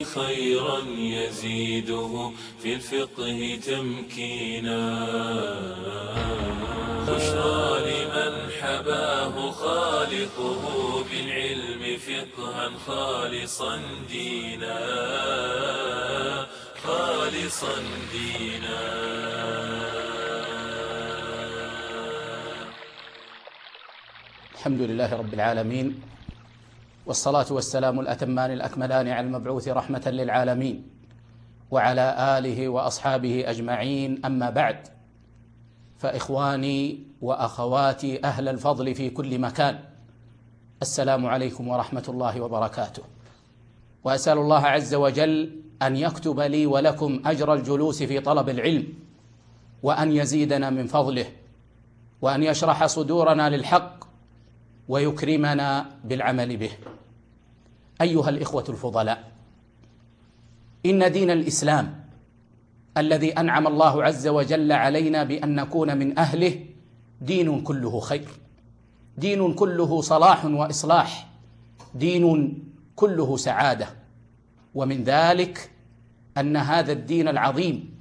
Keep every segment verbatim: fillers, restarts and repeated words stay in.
خيرا يزيده في الفقه تمكينا. بشرى لمن حباه خالقه بالعلم فقها خالصا دينا خالصا دينا. الحمد لله رب العالمين، والصلاة والسلام الأتمان الأكملان على المبعوث رحمة للعالمين وعلى آله وأصحابه أجمعين. أما بعد، فإخواني وأخواتي أهل الفضل في كل مكان، السلام عليكم ورحمة الله وبركاته. وأسأل الله عز وجل أن يكتب لي ولكم أجر الجلوس في طلب العلم، وأن يزيدنا من فضله، وأن يشرح صدورنا للحق، ويكرمنا بالعمل به. أيها الإخوة الفضلاء، إن دين الإسلام الذي أنعم الله عز وجل علينا بأن نكون من أهله دين كله خير، دين كله صلاح وإصلاح، دين كله سعادة. ومن ذلك أن هذا الدين العظيم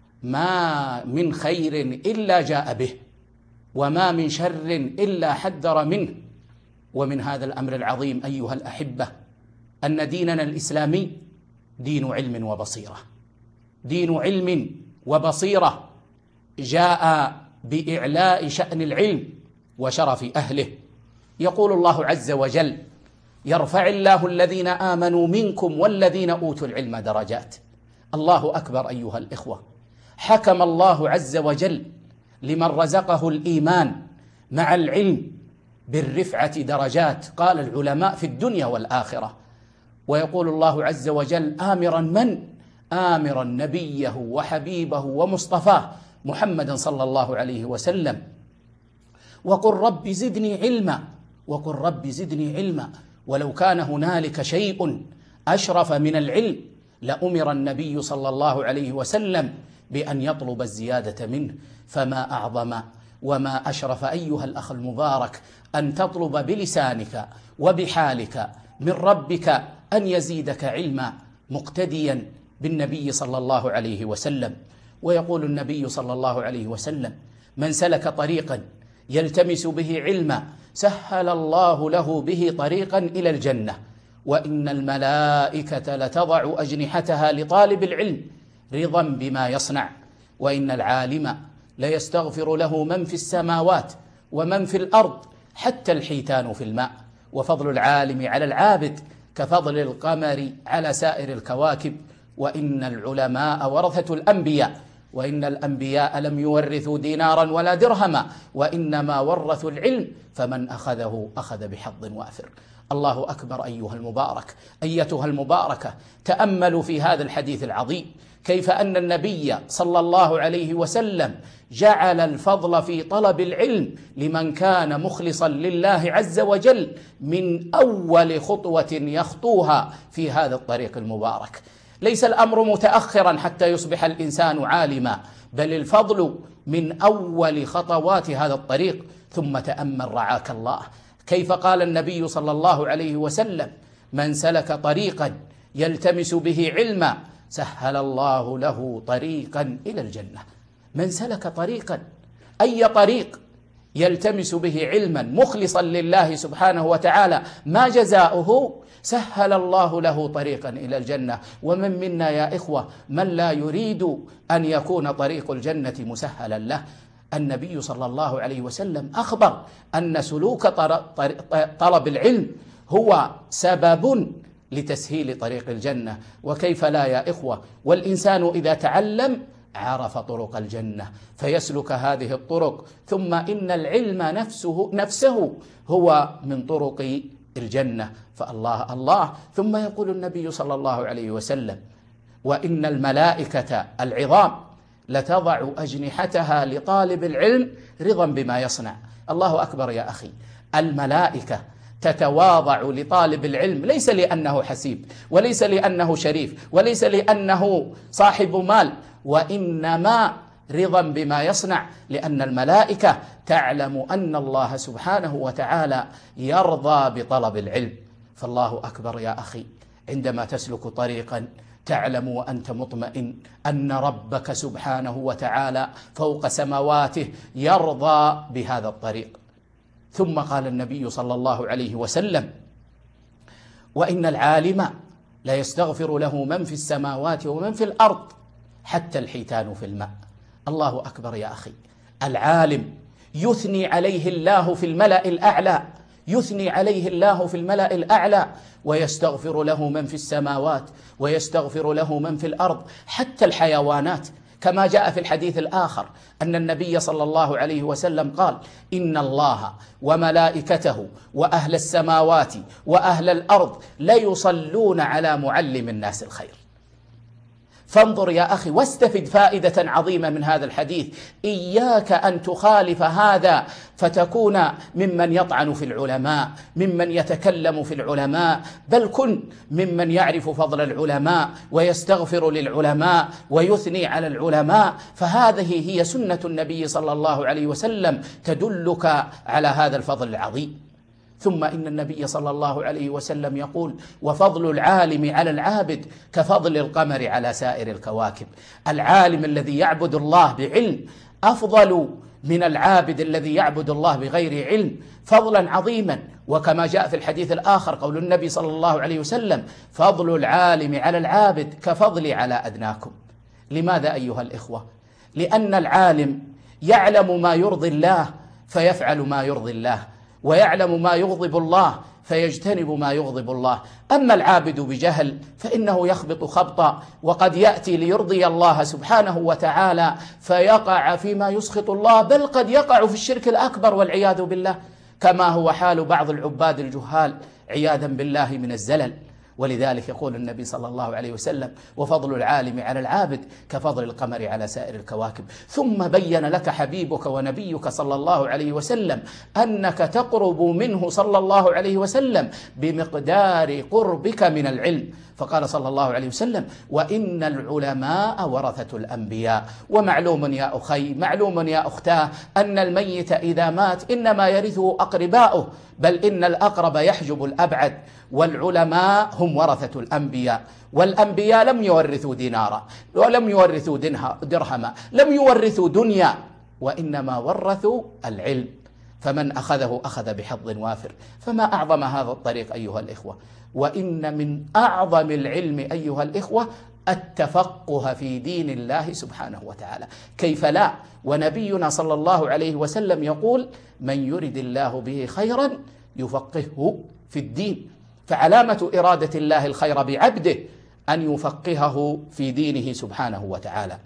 ما من خير إلا جاء به، وما من شر إلا حذر منه. ومن هذا الأمر العظيم أيها الأحبة أن ديننا الإسلامي دين علم وبصيرة، دين علم وبصيرة، جاء بإعلاء شأن العلم وشرف أهله. يقول الله عز وجل: يرفع الله الذين آمنوا منكم والذين أوتوا العلم درجات. الله أكبر أيها الإخوة. حكم الله عز وجل لمن رزقه الإيمان مع العلم بالرفعة درجات، قال العلماء في الدنيا والآخرة. ويقول الله عز وجل آمرا من؟ آمرا نبيه وحبيبه ومصطفاه محمدا صلى الله عليه وسلم: وقل رب زدني علما، وقل رب زدني علما. ولو كان هنالك شيء أشرف من العلم لأمر النبي صلى الله عليه وسلم بأن يطلب الزيادة منه. فما أعظم وما أشرف أيها الأخ المبارك أن تطلب بلسانك وبحالك من ربك أن يزيدك علما مقتديا بالنبي صلى الله عليه وسلم. ويقول النبي صلى الله عليه وسلم: من سلك طريقا يلتمس به علما سهل الله له به طريقا إلى الجنة، وإن الملائكة لتضع أجنحتها لطالب العلم رضا بما يصنع، وإن العالم ليستغفر له من في السماوات ومن في الأرض حتى الحيتان في الماء، وفضل العالم على العابد كفضل القمر على سائر الكواكب، وإن العلماء ورثة الأنبياء، وإن الأنبياء لم يورثوا دينارا ولا درهما، وإنما ورثوا العلم، فمن أخذه أخذ بحظ وافر. الله أكبر أيها المبارك. أيتها المباركة، تأملوا في هذا الحديث العظيم كيف أن النبي صلى الله عليه وسلم جعل الفضل في طلب العلم لمن كان مخلصا لله عز وجل من أول خطوة يخطوها في هذا الطريق المبارك. ليس الأمر متأخرا حتى يصبح الإنسان عالما، بل الفضل من أول خطوات هذا الطريق. ثم تأمل رعاك الله كيف قال النبي صلى الله عليه وسلم: من سلك طريقا يلتمس به علما سهل الله له طريقا إلى الجنة. من سلك طريقا، أي طريق يلتمس به علما مخلصا لله سبحانه وتعالى، ما جزاؤه؟ سهل الله له طريقا إلى الجنة. ومن منا يا إخوة من لا يريد أن يكون طريق الجنة مسهلا له؟ النبي صلى الله عليه وسلم أخبر أن سلوك طلب العلم هو سبب لتسهيل طريق الجنة. وكيف لا يا إخوة؟ والإنسان إذا تعلم عرف طرق الجنة فيسلك هذه الطرق، ثم إن العلم نفسه نفسه هو من طرق الجنة. فالله الله. ثم يقول النبي صلى الله عليه وسلم: وإن الملائكة العظام لتضع أجنحتها لطالب العلم رضا بما يصنع. الله أكبر يا أخي. الملائكة تتواضع لطالب العلم، ليس لأنه حسيب، وليس لأنه شريف، وليس لأنه صاحب مال، وإنما رضا بما يصنع، لأن الملائكة تعلم أن الله سبحانه وتعالى يرضى بطلب العلم. فالله أكبر يا أخي. عندما تسلك طريقا تعلم وأنت مطمئن أن ربك سبحانه وتعالى فوق سماواته يرضى بهذا الطريق. ثم قال النبي صلى الله عليه وسلم: وإن العالم لا يستغفر له من في السماوات ومن في الأرض حتى الحيتان في الماء. الله أكبر يا أخي، العالم يثني عليه الله في الملأ الأعلى، يثني عليه الله في الملأ الأعلى، ويستغفر له من في السماوات ويستغفر له من في الأرض حتى الحيوانات، كما جاء في الحديث الآخر أن النبي صلى الله عليه وسلم قال: إن الله وملائكته وأهل السماوات وأهل الأرض ليصلون على معلم الناس الخير. فانظر يا أخي واستفد فائدة عظيمة من هذا الحديث. إياك أن تخالف هذا فتكون ممن يطعن في العلماء، ممن يتكلم في العلماء، بل كن ممن يعرف فضل العلماء ويستغفر للعلماء ويثني على العلماء، فهذه هي سنة النبي صلى الله عليه وسلم تدلك على هذا الفضل العظيم. ثم إن النبي صلى الله عليه وسلم يقول: وفضل العالم على العابد كفضل القمر على سائر الكواكب. العالم الذي يعبد الله بعلم أفضل من العابد الذي يعبد الله بغير علم فضلا عظيما. وكما جاء في الحديث الآخر قول النبي صلى الله عليه وسلم: فضل العالم على العابد كفضلي على أدناكم. لماذا أيها الإخوة؟ لأن العالم يعلم ما يرضي الله فيفعل ما يرضي الله، ويعلم ما يغضب الله فيجتنب ما يغضب الله. أما العابد بجهل فإنه يخبط خبطا، وقد يأتي ليرضي الله سبحانه وتعالى فيقع فيما يسخط الله، بل قد يقع في الشرك الأكبر والعياذ بالله، كما هو حال بعض العباد الجهال عياذا بالله من الزلل. ولذلك يقول النبي صلى الله عليه وسلم: وفضل العالم على العابد كفضل القمر على سائر الكواكب. ثم بين لك حبيبك ونبيك صلى الله عليه وسلم أنك تقرب منه صلى الله عليه وسلم بمقدار قربك من العلم، فقال صلى الله عليه وسلم: وإن العلماء ورثة الأنبياء. ومعلوم يا أخي، معلوم يا أختاه، أن الميت إذا مات إنما يرثه أقرباؤه، بل إن الأقرب يحجب الأبعد، والعلماء هم ورثة الأنبياء. والأنبياء لم يورثوا دينارا ولم يورثوا درهما، لم يورثوا دنيا، وإنما ورثوا العلم، فمن أخذه أخذ بحظ وافر. فما أعظم هذا الطريق أيها الإخوة. وإن من أعظم العلم أيها الإخوة التفقه في دين الله سبحانه وتعالى، كيف لا؟ ونبينا صلى الله عليه وسلم يقول: من يرد الله به خيرا يفقهه في الدين. فعلامة إرادة الله الخير بعبده أن يفقهه في دينه سبحانه وتعالى.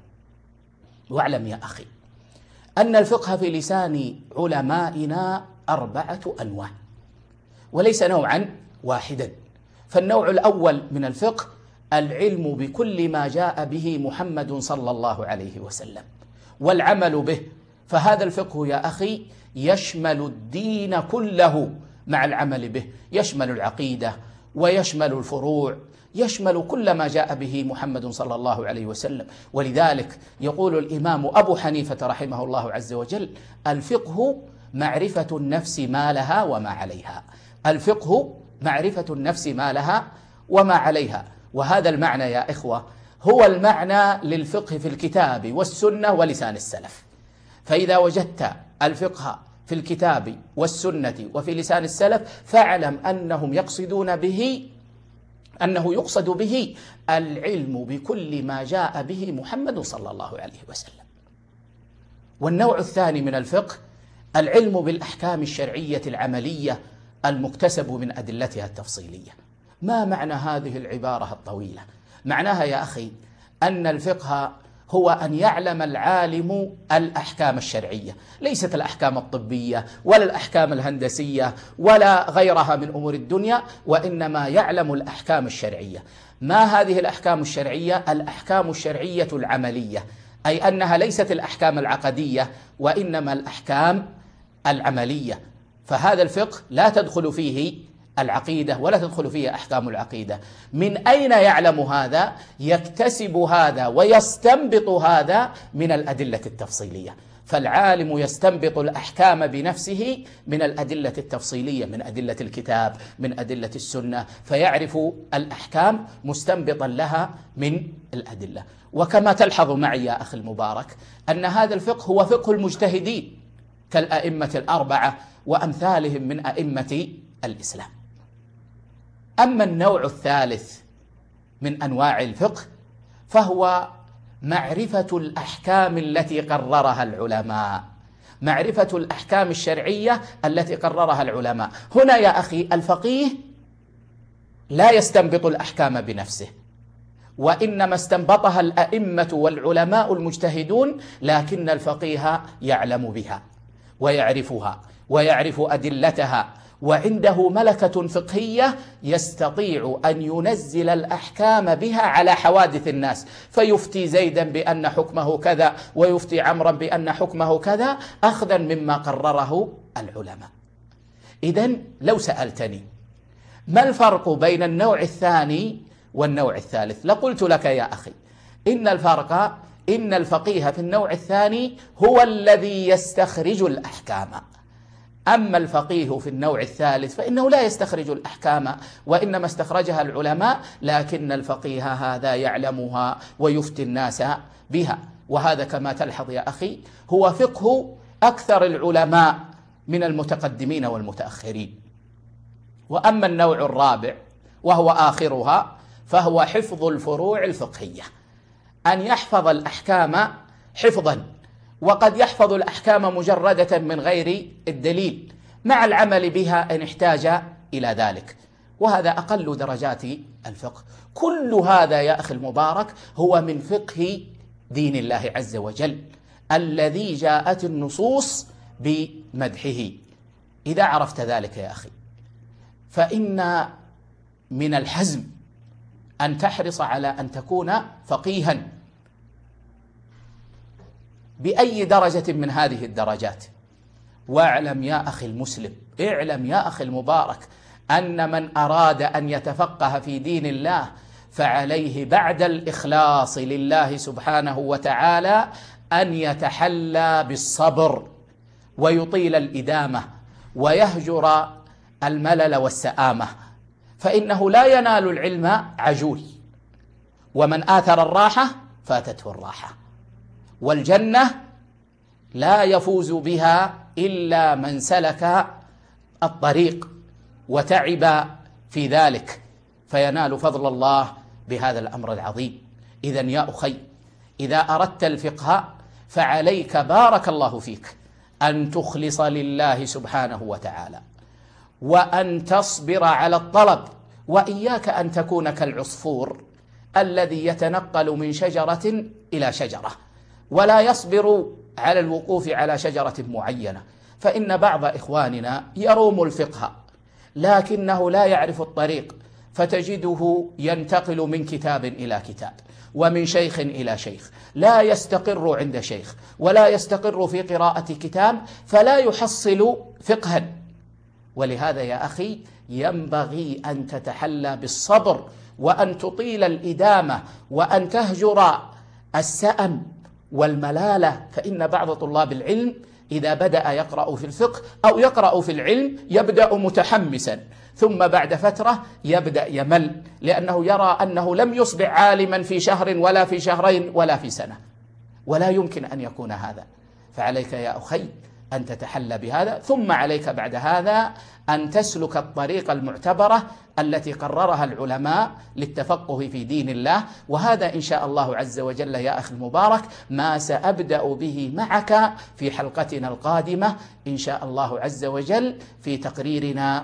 واعلم يا أخي أن الفقه في لسان علمائنا أربعة أنواع، وليس نوعا واحدا. فالنوع الأول من الفقه العلم بكل ما جاء به محمد صلى الله عليه وسلم والعمل به. فهذا الفقه يا أخي يشمل الدين كله مع العمل به، يشمل العقيدة ويشمل الفروع، يشمل كل ما جاء به محمد صلى الله عليه وسلم. ولذلك يقول الإمام أبو حنيفة رحمه الله عز وجل: الفقه معرفة النفس ما لها وما عليها. الفقه معرفة النفس ما لها وما عليها. وهذا المعنى يا إخوة هو المعنى للفقه في الكتاب والسنة ولسان السلف. فإذا وجدت الفقه في الكتاب والسنة وفي لسان السلف فاعلم أنهم يقصدون به أنه يقصد به العلم بكل ما جاء به محمد صلى الله عليه وسلم. والنوع الثاني من الفقه العلم بالأحكام الشرعية العملية المكتسب من أدلتها التفصيلية. ما معنى هذه العبارة الطويلة؟ معناها يا أخي أن الفقه هو أن يعلم العالم الأحكام الشرعية، ليست الأحكام الطبية ولا الأحكام الهندسية ولا غيرها من أمور الدنيا، وإنما يعلم الأحكام الشرعية. ما هذه الأحكام الشرعية؟ الأحكام الشرعية العملية، أي أنها ليست الأحكام العقدية وإنما الأحكام العملية. فهذا الفقه لا تدخل فيه العقيدة ولا تدخل فيه أحكام العقيدة. من أين يعلم هذا؟ يكتسب هذا ويستنبط هذا من الأدلة التفصيلية. فالعالم يستنبط الأحكام بنفسه من الأدلة التفصيلية، من أدلة الكتاب، من أدلة السنة، فيعرف الأحكام مستنبطا لها من الأدلة. وكما تلحظ معي يا أخي المبارك أن هذا الفقه هو فقه المجتهدين كالأئمة الأربعة وأمثالهم من أئمة الإسلام. أما النوع الثالث من أنواع الفقه فهو معرفة الأحكام التي قررها العلماء، معرفة الأحكام الشرعية التي قررها العلماء. هنا يا أخي الفقيه لا يستنبط الأحكام بنفسه، وإنما استنبطها الأئمة والعلماء المجتهدون، لكن الفقيه يعلم بها ويعرفها ويعرف أدلتها، وعنده ملكة فقهية يستطيع أن ينزل الأحكام بها على حوادث الناس، فيفتي زيدا بأن حكمه كذا ويفتي عمرا بأن حكمه كذا، أخذا مما قرره العلماء. إذن لو سألتني ما الفرق بين النوع الثاني والنوع الثالث لقلت لك يا أخي إن الفرق إن الفقيه في النوع الثاني هو الذي يستخرج الأحكام، أما الفقيه في النوع الثالث فإنه لا يستخرج الأحكام، وإنما استخرجها العلماء، لكن الفقيه هذا يعلمها ويفتي الناس بها. وهذا كما تلحظ يا أخي هو فقه أكثر العلماء من المتقدمين والمتأخرين. وأما النوع الرابع وهو آخرها فهو حفظ الفروع الفقهية، أن يحفظ الأحكام حفظا، وقد يحفظ الأحكام مجردة من غير الدليل مع العمل بها إن احتاج إلى ذلك، وهذا أقل درجات الفقه. كل هذا يا أخي المبارك هو من فقه دين الله عز وجل الذي جاءت النصوص بمدحه. إذا عرفت ذلك يا أخي فإن من الحزم أن تحرص على أن تكون فقيها بأي درجة من هذه الدرجات. واعلم يا أخي المسلم، اعلم يا أخي المبارك أن من أراد أن يتفقه في دين الله فعليه بعد الإخلاص لله سبحانه وتعالى أن يتحلى بالصبر ويطيل الإدامة ويهجر الملل والسآمة، فإنه لا ينال العلم عجول، ومن آثر الراحة فاتته الراحة، والجنة لا يفوز بها إلا من سلك الطريق وتعب في ذلك فينال فضل الله بهذا الأمر العظيم. إذن يا أخي إذا أردت الفقه فعليك بارك الله فيك أن تخلص لله سبحانه وتعالى، وأن تصبر على الطلب، وإياك أن تكون كالعصفور الذي يتنقل من شجرة إلى شجرة ولا يصبر على الوقوف على شجرة معينة. فإن بعض إخواننا يروم الفقه لكنه لا يعرف الطريق، فتجده ينتقل من كتاب إلى كتاب ومن شيخ إلى شيخ، لا يستقر عند شيخ ولا يستقر في قراءة كتاب، فلا يحصل فقها. ولهذا يا أخي ينبغي أن تتحلى بالصبر وأن تطيل الإدامة وأن تهجر السأم والملالة. فإن بعض طلاب العلم إذا بدأ يقرأ في الفقه أو يقرأ في العلم يبدأ متحمسا، ثم بعد فترة يبدأ يمل، لأنه يرى أنه لم يصبح عالما في شهر ولا في شهرين ولا في سنة، ولا يمكن أن يكون هذا. فعليك يا أخي أن تتحلى بهذا، ثم عليك بعد هذا أن تسلك الطريقة المعتبرة التي قررها العلماء للتفقه في دين الله. وهذا إن شاء الله عز وجل يا أخي المبارك ما سأبدأ به معك في حلقتنا القادمة إن شاء الله عز وجل في تقريرنا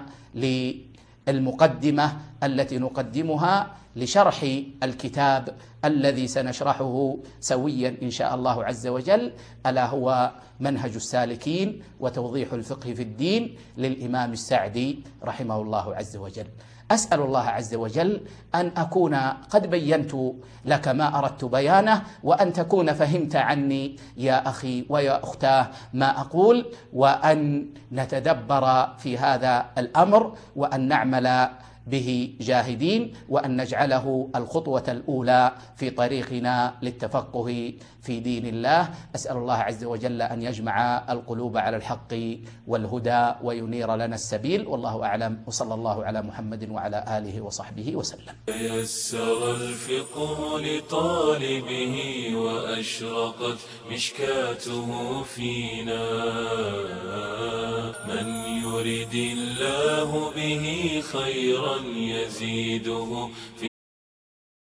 للمقدمة التي نقدمها لشرح الكتاب الذي سنشرحه سويا إن شاء الله عز وجل، ألا هو منهج السالكين وتوضيح الفقه في الدين للإمام السعدي رحمه الله عز وجل. أسأل الله عز وجل أن أكون قد بينت لك ما أردت بيانه، وأن تكون فهمت عني يا أخي ويا أختاه ما أقول، وأن نتدبر في هذا الأمر، وأن نعمل به جاهدين، وأن نجعله الخطوة الأولى في طريقنا للتفقه في دين الله. أسأل الله عز وجل أن يجمع القلوب على الحق والهدى وينير لنا السبيل، والله أعلم، وصلى الله على محمد وعلى آله وصحبه وسلم. تيسر الفقه لطالبه وأشرقت مشكاته فينا، من يرد الله به خيرا يزيده في